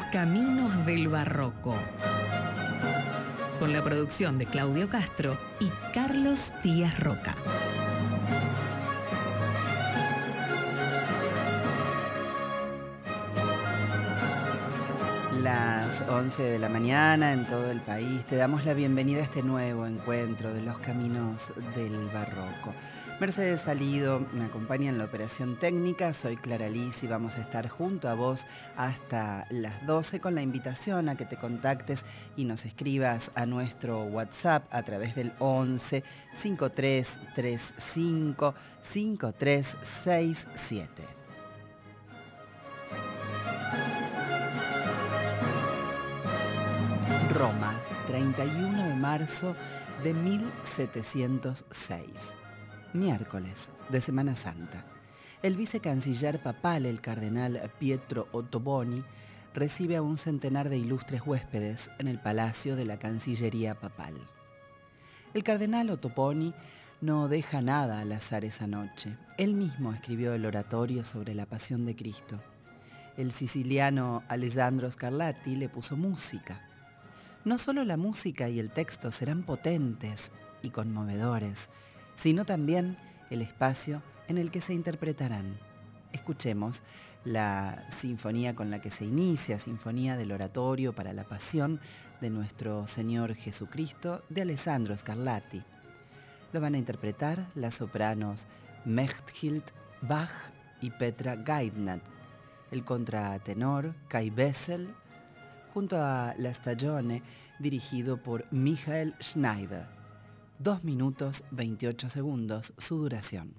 Caminos del Barroco, con la producción de Claudio Castro y Carlos Díaz Roca. Las 11 de la mañana en todo el país. Te damos la bienvenida a este nuevo encuentro de los Caminos del Barroco. Mercedes Salido me acompaña en la operación técnica. Soy Clara Liz y vamos a estar junto a vos hasta las 12 con la invitación a que te contactes y nos escribas a nuestro WhatsApp a través del 11 5335 5367. Roma, 31 de marzo de 1706. Miércoles de Semana Santa. El vicecanciller papal, el cardenal Pietro Ottoboni, recibe a un centenar de ilustres huéspedes en el Palacio de la Cancillería Papal. El cardenal Ottoboni no deja nada al azar esa noche. Él mismo escribió el oratorio sobre la Pasión de Cristo. El siciliano Alessandro Scarlatti le puso música. No solo la música y el texto serán potentes y conmovedores, sino también el espacio en el que se interpretarán. Escuchemos la sinfonía con la que se inicia, Sinfonía del Oratorio para la Pasión de nuestro Señor Jesucristo, de Alessandro Scarlatti. Lo van a interpretar las sopranos Mechthild Bach y Petra Gaidner, el contratenor Kai Bessel, junto a La Stagione, dirigido por Michael Schneider. 2 minutos 28 segundos su duración.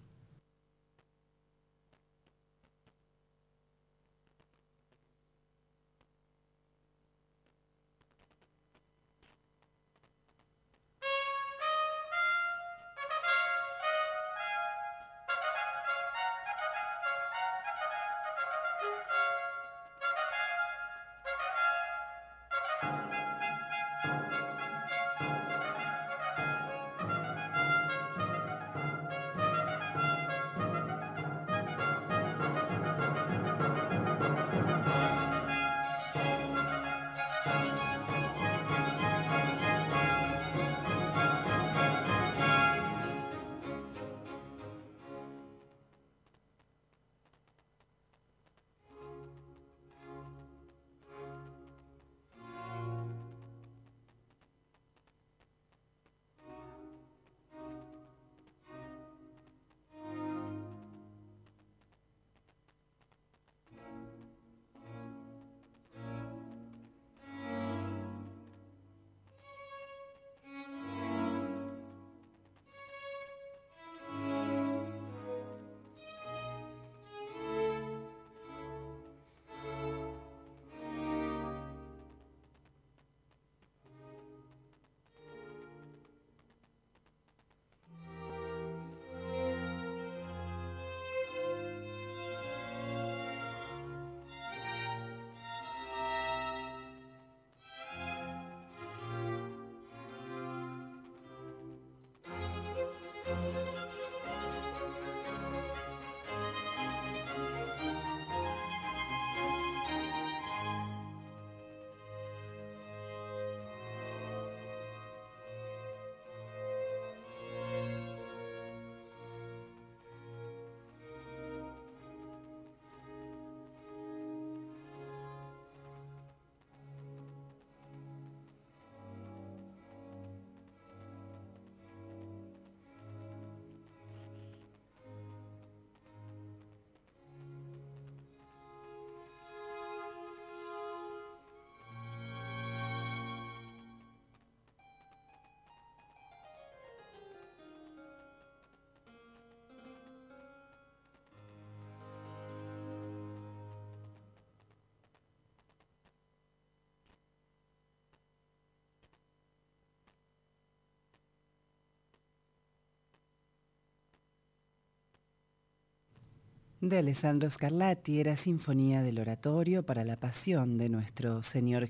De Alessandro Scarlatti era Sinfonía del Oratorio para la Pasión de nuestro Señor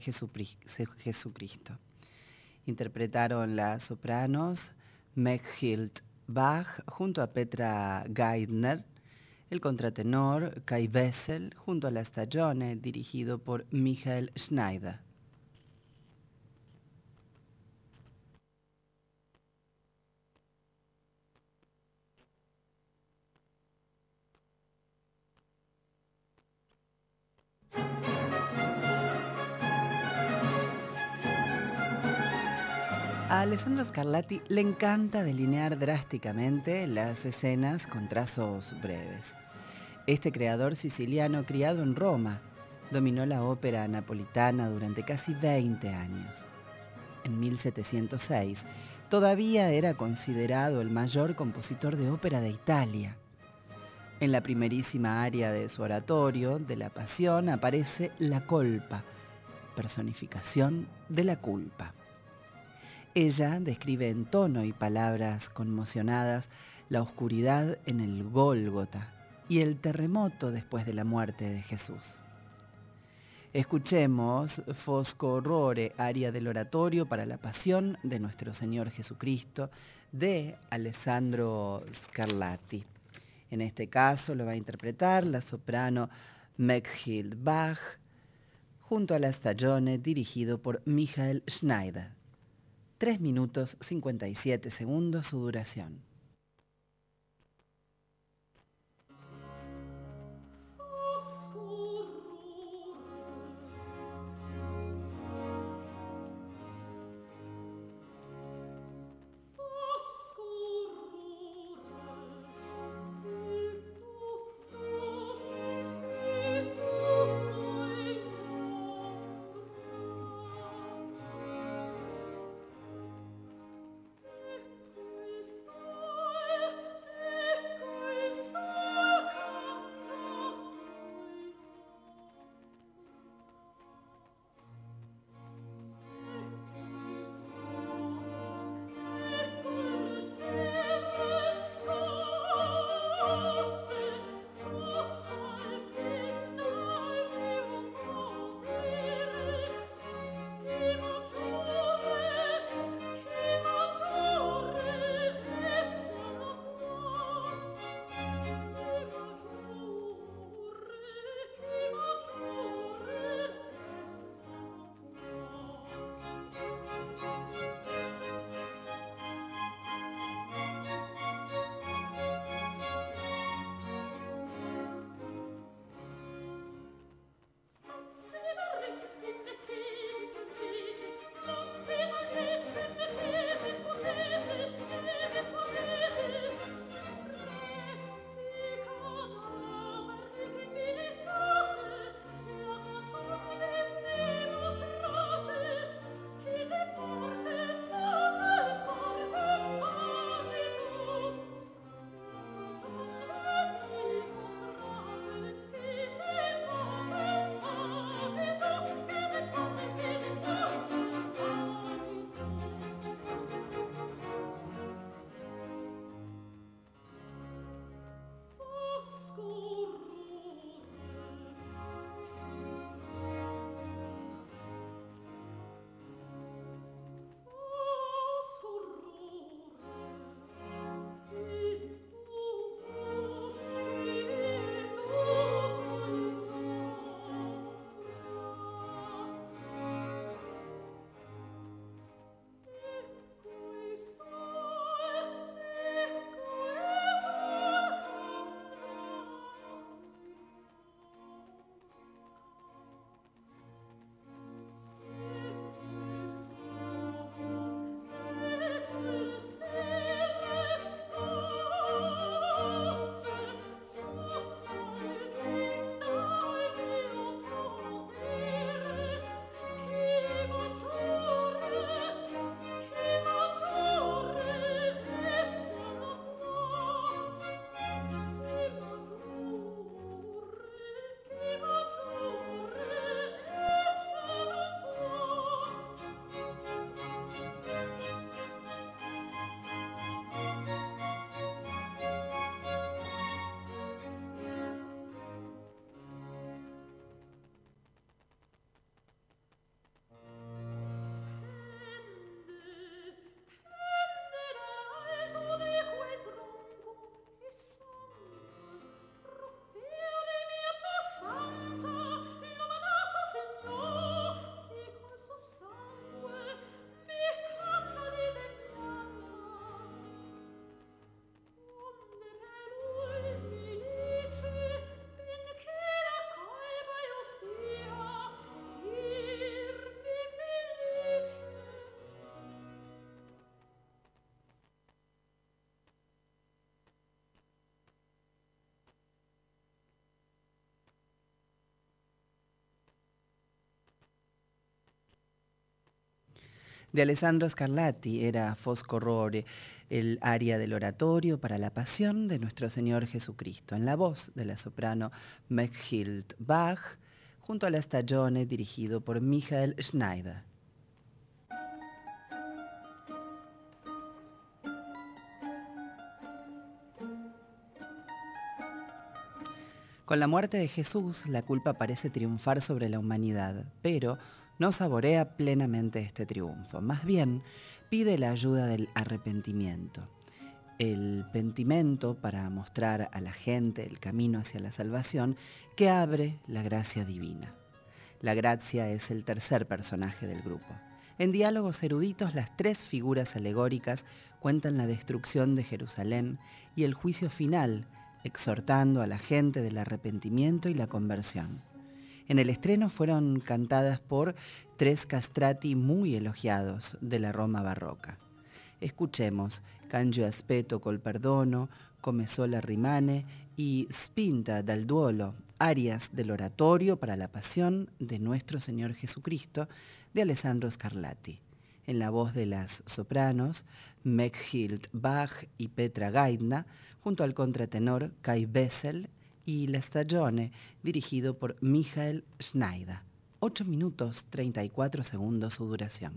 Jesucristo. Interpretaron las sopranos Mechthild Bach junto a Petra Gaidner, El contratenor Kai Wessel junto a la Stagione, dirigido por Michael Schneider. A Alessandro Scarlatti le encanta delinear drásticamente las escenas con trazos breves. Este creador siciliano, criado en Roma, dominó la ópera napolitana durante casi 20 años. En 1706, todavía era considerado el mayor compositor de ópera de Italia. En la primerísima aria de su oratorio, de la Pasión, aparece la colpa, personificación de la culpa. Ella describe en tono y palabras conmocionadas la oscuridad en el Gólgota y el terremoto después de la muerte de Jesús. Escuchemos Fosco Horrore, aria del oratorio para la Pasión de nuestro Señor Jesucristo, de Alessandro Scarlatti. En este caso lo va a interpretar la soprano Mechthild Bach, junto a la Stagione, dirigido por Michael Schneider. 3 minutos 57 segundos su duración. De Alessandro Scarlatti era Fosco Rore, el aria del oratorio para la pasión de nuestro Señor Jesucristo, en la voz de la soprano Mechthild Bach, junto a la stagione dirigido por Michael Schneider. Con la muerte de Jesús, la culpa parece triunfar sobre la humanidad, pero no saborea plenamente este triunfo. Más bien, pide la ayuda del arrepentimiento. El pentimento para mostrar a la gente el camino hacia la salvación que abre la gracia divina. La gracia es el tercer personaje del grupo. En diálogos eruditos, las tres figuras alegóricas cuentan la destrucción de Jerusalén y el juicio final, exhortando a la gente del arrepentimiento y la conversión. En el estreno fueron cantadas por tres castrati muy elogiados de la Roma barroca. Escuchemos Cangio aspetto col perdono, Come sola rimane y Spinta dal duolo, arias del oratorio para la pasión de nuestro Señor Jesucristo, de Alessandro Scarlatti. En la voz de las sopranos Mechthild Bach y Petra Gaidna, junto al contratenor Kai Bessel y la stagione, dirigido por Michael Schneider. 8 minutos 34 segundos su duración.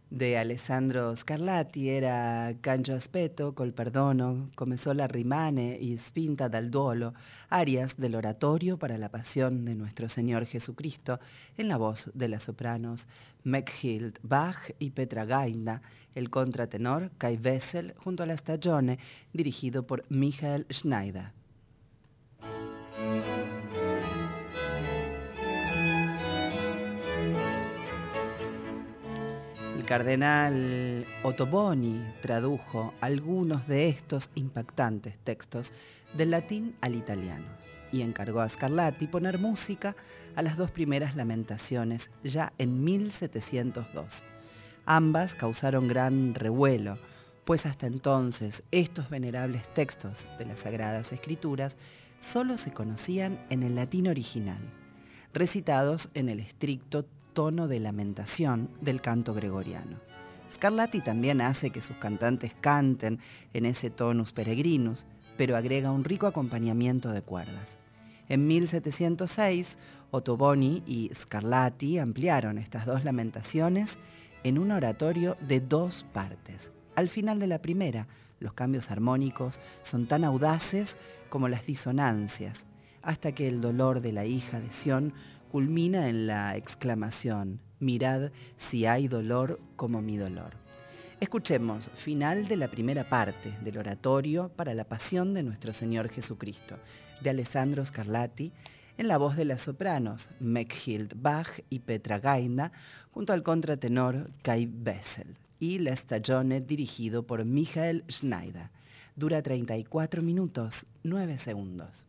de Alessandro Scarlatti era Cancio aspetto, col perdono, comenzó la rimane y spinta dal duolo, arias del oratorio para la pasión de nuestro Señor Jesucristo, en la voz de las sopranos Mechthild Bach y Petra Gainda, el contratenor Kai Wessel junto a la stagione, dirigido por Michael Schneider. El cardenal Ottoboni tradujo algunos de estos impactantes textos del latín al italiano y encargó a Scarlatti poner música a las dos primeras lamentaciones ya en 1702. Ambas causaron gran revuelo, pues hasta entonces estos venerables textos de las Sagradas Escrituras solo se conocían en el latín original, recitados en el estricto tono de lamentación del canto gregoriano. Scarlatti también hace que sus cantantes canten en ese tonus peregrinus, pero agrega un rico acompañamiento de cuerdas. En 1706, Ottoboni y Scarlatti ampliaron estas dos lamentaciones en un oratorio de dos partes. Al final de la primera, los cambios armónicos son tan audaces como las disonancias, hasta que el dolor de la hija de Sión culmina en la exclamación: mirad si hay dolor como mi dolor. Escuchemos final de la primera parte del oratorio para la pasión de nuestro Señor Jesucristo, de Alessandro Scarlatti, en la voz de las sopranos Mechthild Bach y Petra Gainda, junto al contratenor Kai Wessel, y la stagione dirigido por Michael Schneider. Dura 34 minutos, 9 segundos.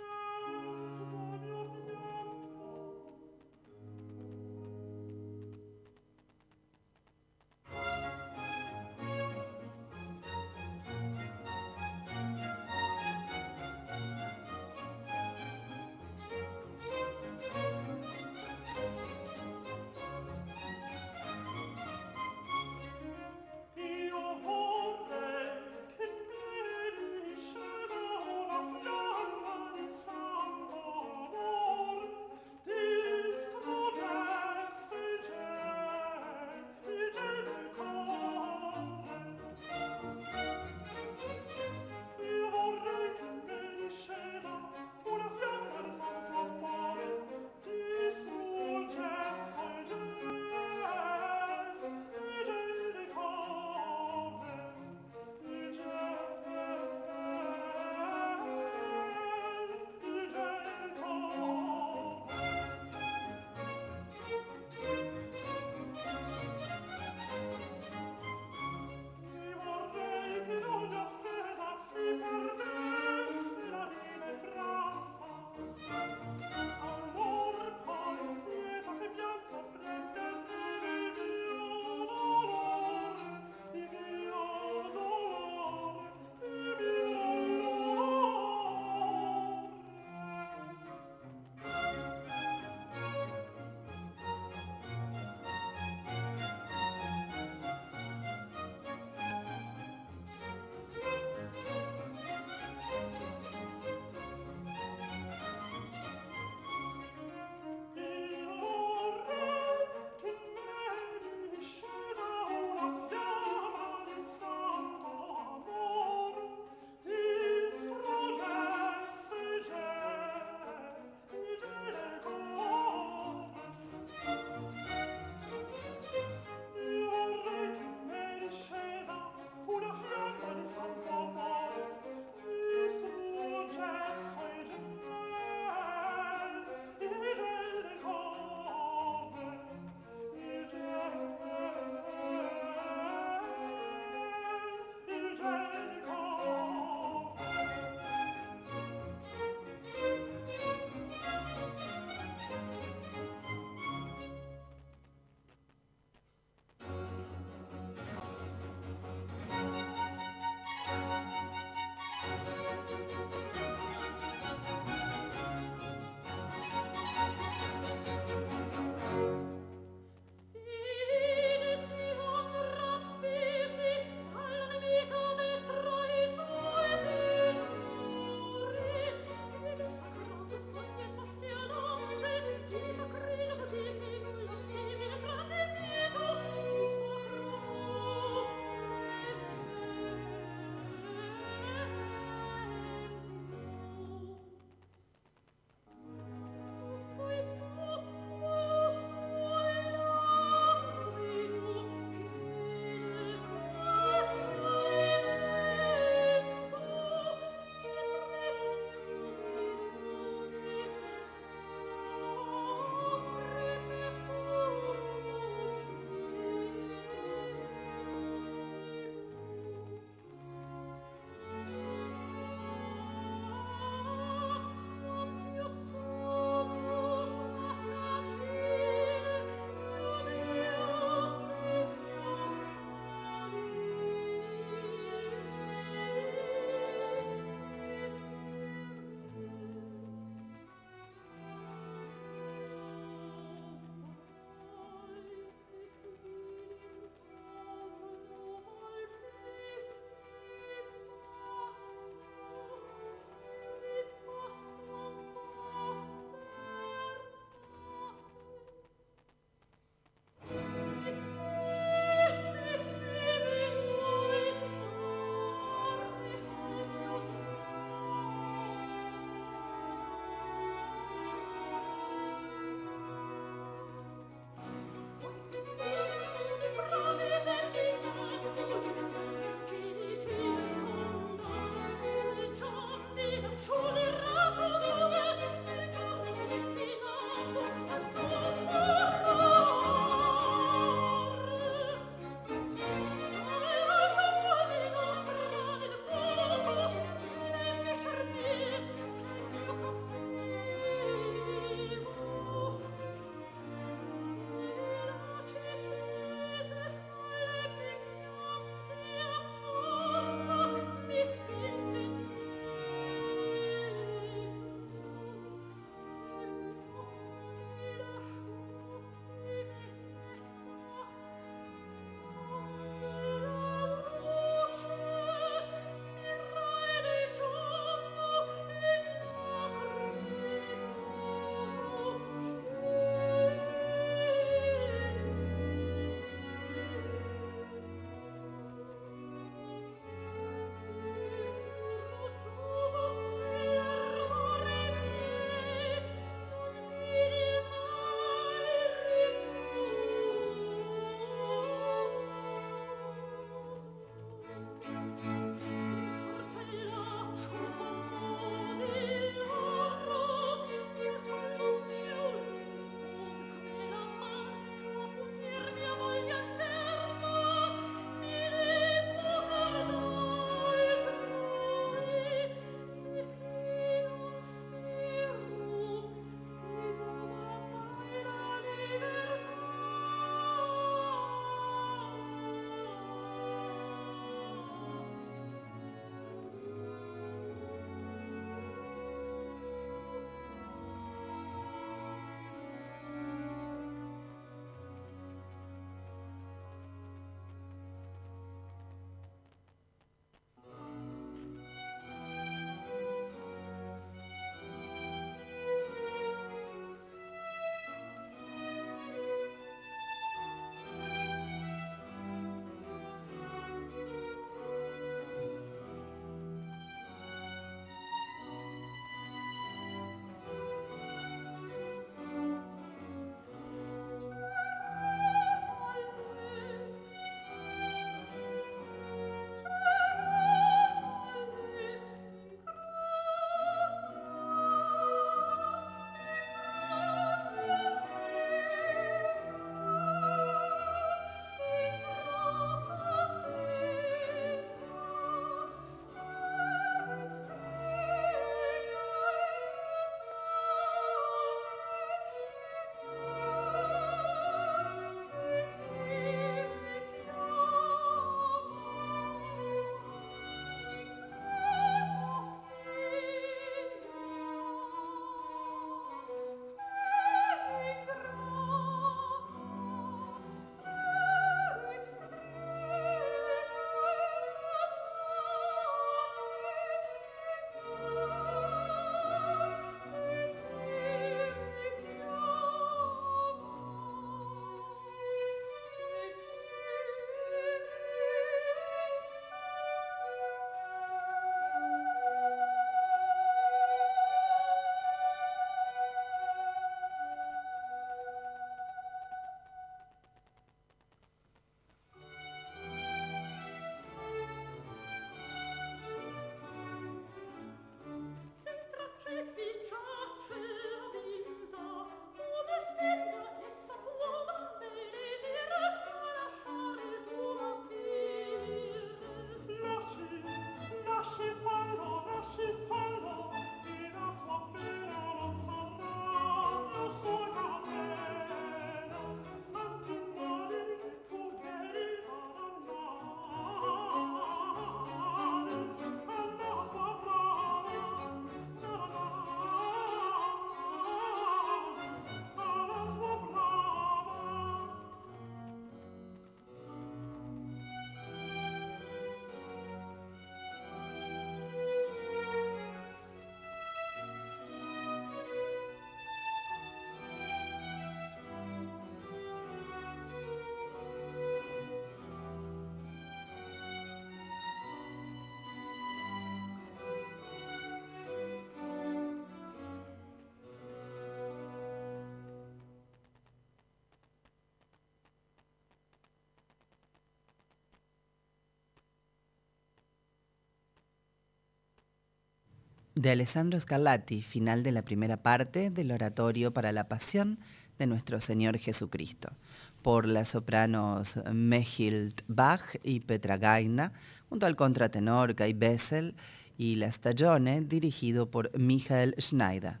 de Alessandro Scarlatti, final de la primera parte del oratorio para la Pasión de Nuestro Señor Jesucristo, por las sopranos Mehild Bach y Petra Gaina, junto al contratenor Guy Bessel y la Stagione, dirigido por Michael Schneider.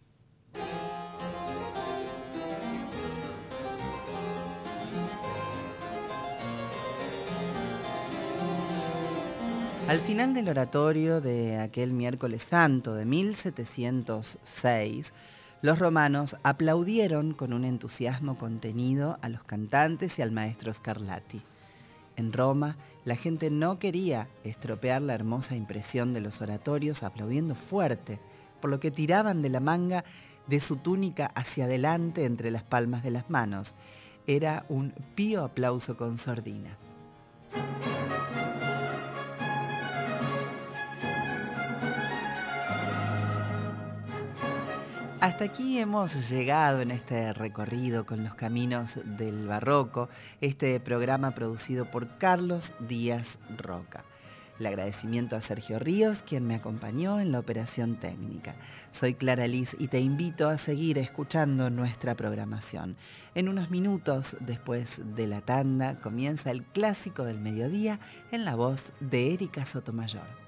Al final del oratorio de aquel miércoles santo de 1706, los romanos aplaudieron con un entusiasmo contenido a los cantantes y al maestro Scarlatti. En Roma, la gente no quería estropear la hermosa impresión de los oratorios aplaudiendo fuerte, por lo que tiraban de la manga de su túnica hacia adelante entre las palmas de las manos. Era un pío aplauso con sordina. Hasta aquí hemos llegado en este recorrido con los caminos del barroco, este programa producido por Carlos Díaz Roca. El agradecimiento a Sergio Ríos, quien me acompañó en la operación técnica. Soy Clara Liz y te invito a seguir escuchando nuestra programación. En unos minutos después de la tanda comienza el clásico del mediodía en la voz de Erika Sotomayor.